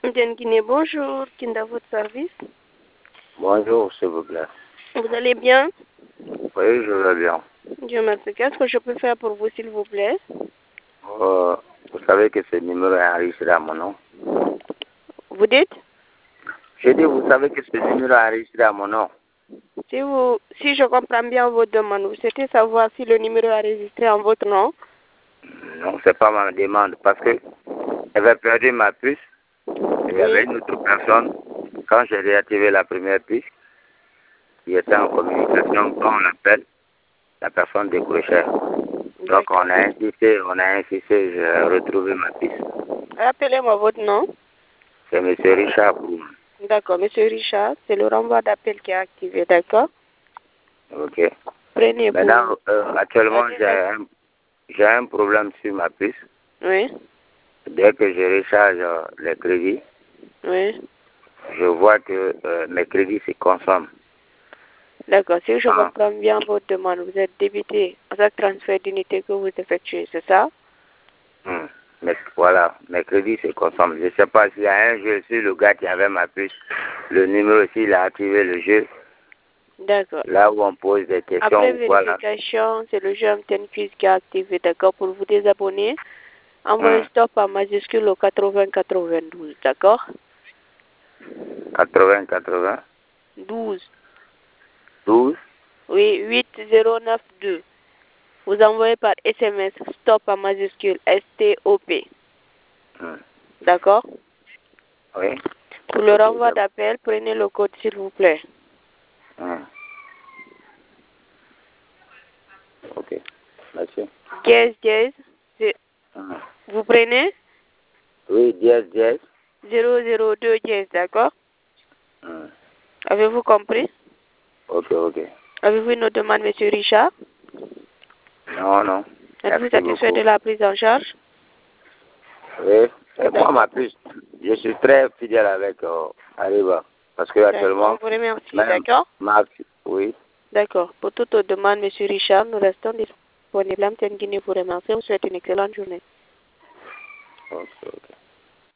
Diane Guinée, bonjour. Kinda, votre service. Bonjour, s'il vous plaît. Vous allez bien? Oui, je vais bien. Dieu merci. Qu'est-ce que je peux faire pour vous, s'il vous plaît? Vous savez que ce numéro est enregistré à mon nom. Vous dites? J'ai dit, vous savez que ce numéro est enregistré à mon nom. Si je comprends bien votre demande, vous souhaitez savoir si le numéro est enregistré en votre nom? Non, c'est pas ma demande parce que j'avais perdu ma puce. Il y avait une autre personne. Quand j'ai réactivé la première puce, il était en communication. Quand on appelle, la personne décrochait. Donc on a insisté, j'ai retrouvé ma puce. Rappelez-moi votre nom. C'est M. Richard Boum. D'accord, Monsieur Richard, c'est le renvoi d'appel qui est activé, d'accord? Ok. Prenez pour... Maintenant, actuellement, j'ai un problème sur ma puce. Oui. Dès que je recharge les crédits, Oui. je vois que mes crédits se consomment. D'accord, si je comprends bien votre demande, vous êtes débité à chaque transfert d'unité que vous effectuez, c'est ça? Mais voilà, mes crédits se consomment. Je ne sais pas s'il y a un jeu sur le gars qui avait ma puce, le numéro s'il a activé le jeu. D'accord. Là où on pose des questions. Après voilà. vérification, c'est le jeu MTN Quiz qui est activé, d'accord? Pour vous désabonner, envoyez stop en majuscule au 8092, d'accord? 80. 12. 12. Oui, 8092. Vous envoyez par SMS stop en majuscule STOP. D'accord? Oui. Pour le renvoi d'appel, prenez le code s'il vous plaît. Ok. Merci. Dièse. Vous prenez? Oui, dièse. 002 dièse, d'accord? Avez-vous compris? Ok. Avez-vous une autre demande, Monsieur Richard? Non. Êtes-vous satisfait de la prise en charge? Oui. Et moi, ma puce, je suis très fidèle avec Arriva. Parce que actuellement... On vous remercie, d'accord? Oui. D'accord. Pour toute autre demande, Monsieur Richard, nous restons disponibles. Amten Guinée vous remercie. On vous souhaite une excellente journée. Ok.